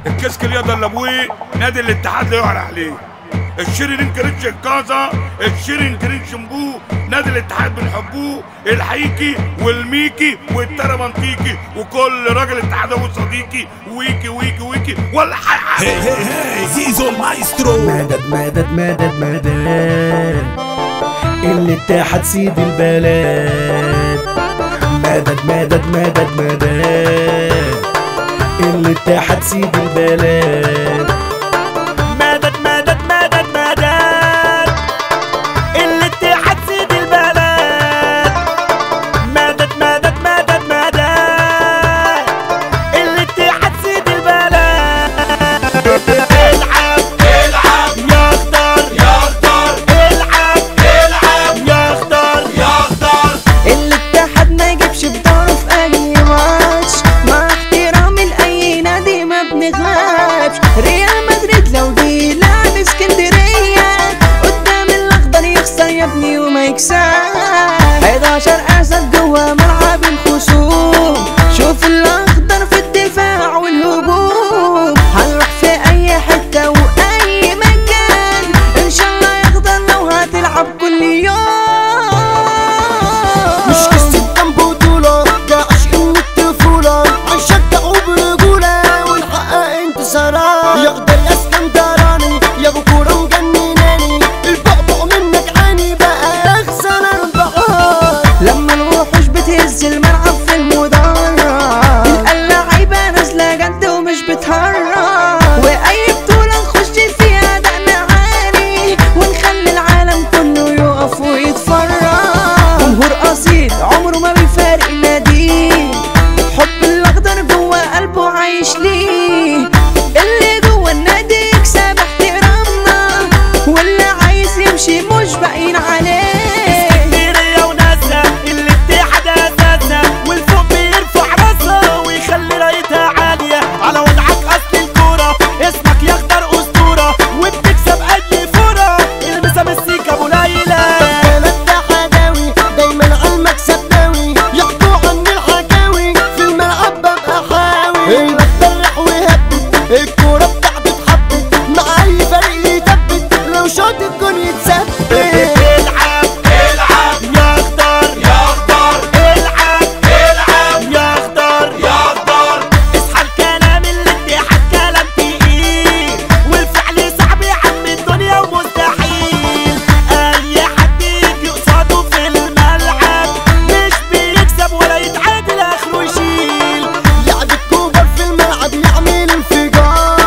الكشك اليضا اللي ابوي نادي الاتحاد لا يعلى عليه. الشيرين كريتش الكازا، الشيرين كريتش شمبو، نادي الاتحاد بنحبوه، الحيكي والميكي والترمنطيكي وكل راجل اتحاد هو صديقي. ويكي ويكي ويكي ولا حاجه. هي هي هي زيزو المايسترو. مدد مدد مدد مدد الاتحاد سيد البلد. مدد مدد مدد مدد الاتحاد سيد البلد. مدد مدد مدد مدد الاتحاد سيد البلد. مدد مدد مدد مدد الاتحاد سيد البلد. العب العب يا اخضر يا اخضر، العب العب يا اخضر يا اخضر. الاتحاد ما يجيبش بداره في اي ماتش، مع احترامي لاي نادي ما بنغلبش. ريال مدريد لو جه لعب اسكندريه قدام الاخضر يخسر يا ابني وما يكسبش. 11 اسد جوا ملعب الخصوم، شوف الاخضر في الدفاع والهجوم. هنروح في اي حته واي مكان ان شاء الله يا اخضر لو هتلعب كل يوم. مش قصة كام بطولة، ده عشق من الطفولة، هنشجعه برجولة ونحقق انتصارات. يقدر يا اسكندراني يا ابو كورة مجنناني، البعبع منك عاني بقى اخسر 4. لما الوحوش بتهز الملعب في المدرج، تلقى اللعيبة نازلة جد ومش بتهرج. واي بطولة نخش فيها دقنا عالي ونخلي العالم كله يقف ويتفرج. جمهور اصيل عمره ما بيفارق ناديه، حب الاخضر جوه قلبه عايش ليه. اللي جوه النادي يكسب احترامنا، واللي عايز يمشي مش باقيين عليه. اسكندرية وناسها الاتحاد اساسها، والفوق بيرفع راسها ويخلي رايتها عالية على وضعك. اصل الكورة اسمك يا اخضر اسطورة، وبتكسب اي فورة. المسا مسيكة ابو ليلى. انا اتحداوي دايما على المكسب ناوي، يحكوا عني الحكاوي في الملعب ببقى حاوي. بتفرح ويهبط الكورة بتاعتي اتحبت، مع اي فريق يثبت لو شاط الجون يتثبت. العب العب يا اخضر يا اخضر، العب العب يا اخضر يا اخضر. اصحى الكلام الاتحاد كلام تقيل، والفعل صعب يا عم الدنيا ومستحيل. اي حد يجي قصاده في الملعب مش بيكسب ولا يتعادل اخره يشيل. لعب الكوبر في الملعب يعمل انفجار،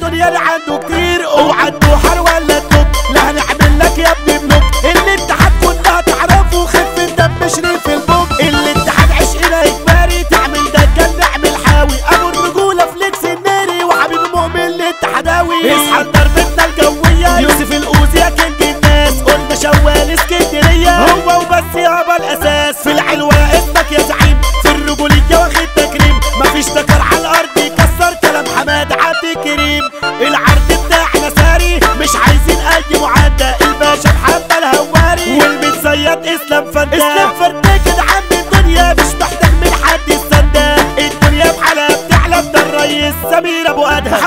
الدنيا اللي عنده كتير، اوعى تدوحر ولا تنط، لا هنعمل لك يا ابني بلوك. الاتحاد كلها تعرفه، خف الدم شريف البوك. الاتحاد عشقنا اجباري، تعمل دجال نعمل حاوي. ابو الرجوله فليكس الناري، وحبيب مؤمن الاتحاداوي. اصحى ضربتنا الجويه، يوسف القوزي يا كينج الناس. قلنا شوال اسكندريه، هو وبس يابا الاساس. في العلوه اسمك يا زعيم، في الرجوليه واخد تكريم. مفيش تكر على الارض يكسر كلام حماد عبد الكريم. العرض بتاعنا ساري، مش عايزين اي معادة. الباشا محمد الهواري، والمتصيد اسلام فندق. اسلام فندق كده عم الدنيا، مش محتاج من حد السندة. الدنيا بحالها بتعلم، ده الريس سمير ابو ادهم.